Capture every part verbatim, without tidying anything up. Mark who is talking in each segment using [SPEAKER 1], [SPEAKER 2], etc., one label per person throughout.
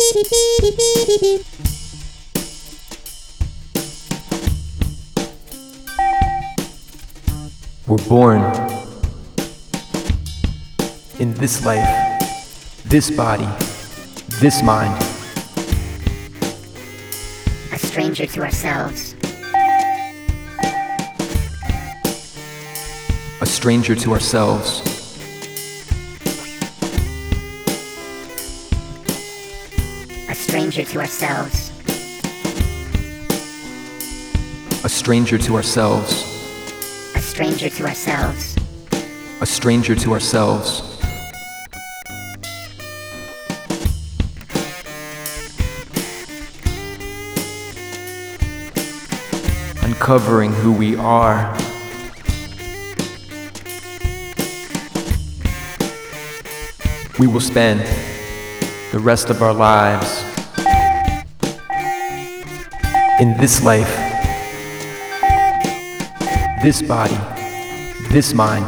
[SPEAKER 1] We're born in this life, this body, this mind.
[SPEAKER 2] A stranger to ourselves.
[SPEAKER 1] A stranger to ourselves.
[SPEAKER 2] A stranger to ourselves.
[SPEAKER 1] A stranger to ourselves.
[SPEAKER 2] A stranger to ourselves.
[SPEAKER 1] A stranger to ourselves. Uncovering who we are. We will spend the rest of our lives in this life, this body, this mind.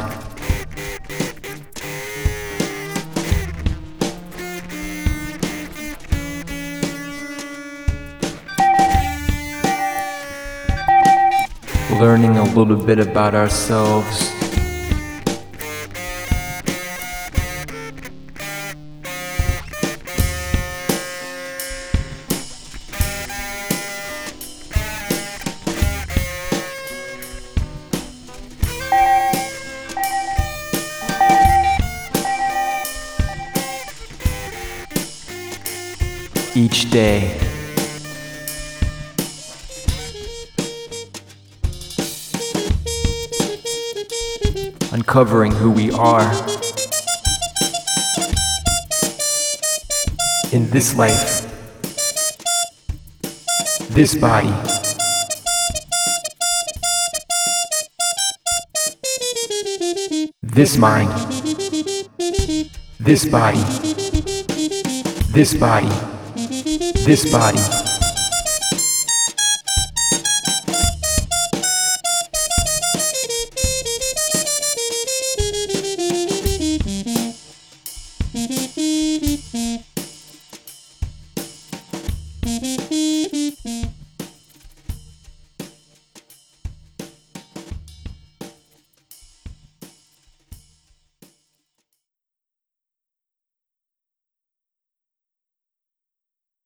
[SPEAKER 1] Learning a little bit about ourselves. Each day. Uncovering who we are in this life, this body, this mind, this body, this body, this body.
[SPEAKER 3] Thank you.